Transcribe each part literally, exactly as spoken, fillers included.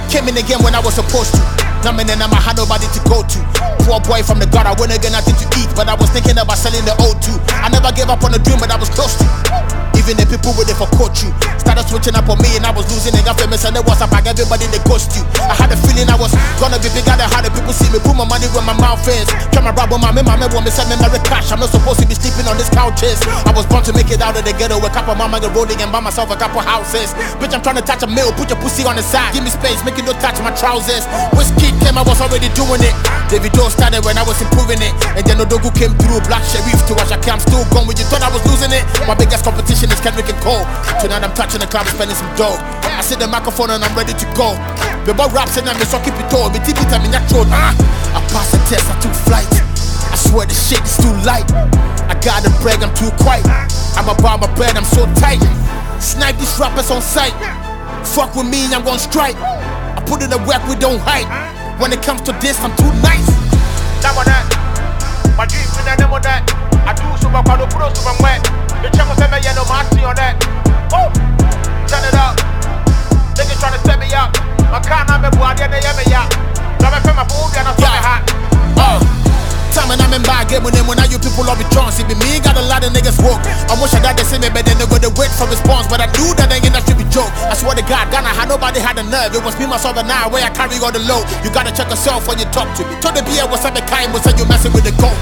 Came in again when I was supposed to. Now man, and I had nobody to go to. Poor boy from the gutter, I wouldn't get nothing to eat, but I was thinking about selling the O two. I never gave up on the dream, but I was close to. Even the people with it for coach you started switching up on me, and I was losing and got famous. And it was up like everybody they ghost you. I had a feeling I was gonna be bigger than how the people see me. Put my money where my mouth is. Try my rap on my man, my man want me send me marry cash. I'm not supposed to be sleeping on these couches. I was born to make it out of the ghetto. A couple mama get rolling and buy myself a couple houses. Bitch, I'm trying to touch a mill. Put your pussy on the side. Give me space, make it no touch my trousers. Whiskey came, I was already doing it. Davido started when I was improving it, and then Odogu came through. Black Sheriff to Ashake, I'm still gone. When you thought I was losing it, my biggest competition is Kendrick and Cole. Tonight I'm touching the club and spending some dough. I see the microphone and I'm ready to go. The boy raps and I'm so keep it all. Me T V time in that throat. Ah, I passed the test, I took flight. I swear the shit is too light. I got the bread, I'm too quiet. I'm about my bread, I'm so tight. Snipe these rappers on sight. Fuck with me, I'm gon' strike. I put in the work, we don't hide. When it comes to this, I'm too nice. That one that, my dreams in that, that that. I do so much, I do pro so much. The channel said me, yeah, no mercy on that. Oh, turn it up. Niggas tryna set me up. My car now me boy, they yeah me ya. Now me feel my food, and I saw me hot. Oh. Time and I'm in bad game with them. When I you people all be drunk. See me, me got a lot of niggas woke. I wish I got the same, but then they go to wait for response. But I knew that ain't that should be joke. I swear to God, Ghana had nobody had a nerve. It was me, myself, and I where I carry all the load. You gotta check yourself when you talk to me. Told the B A what's up the kind, but said you messing with the goat.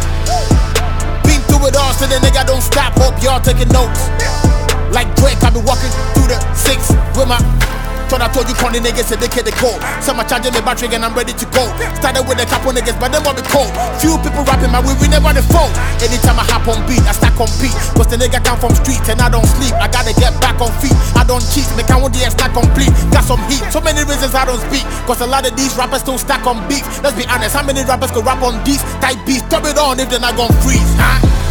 Been through it all, so the nigga don't stop. Hope y'all taking notes. Like Drake, I be walking through the six with my. Thought I told you corny niggas said they can't go. Some are charging me battery and I'm ready to go. Started with a couple niggas, but them want me cold. Few people rapping my way, we never the phone. Anytime I hop on beat, I start compete. Cause the nigga come from street and I don't sleep. I gotta get back on feet. I don't cheat, make I want the not complete. Got some heat, so many reasons I don't speak. Cause a lot of these rappers don't stack on beef. Let's be honest, how many rappers could rap on these type beats? Top it on if they're not gon' freeze, huh?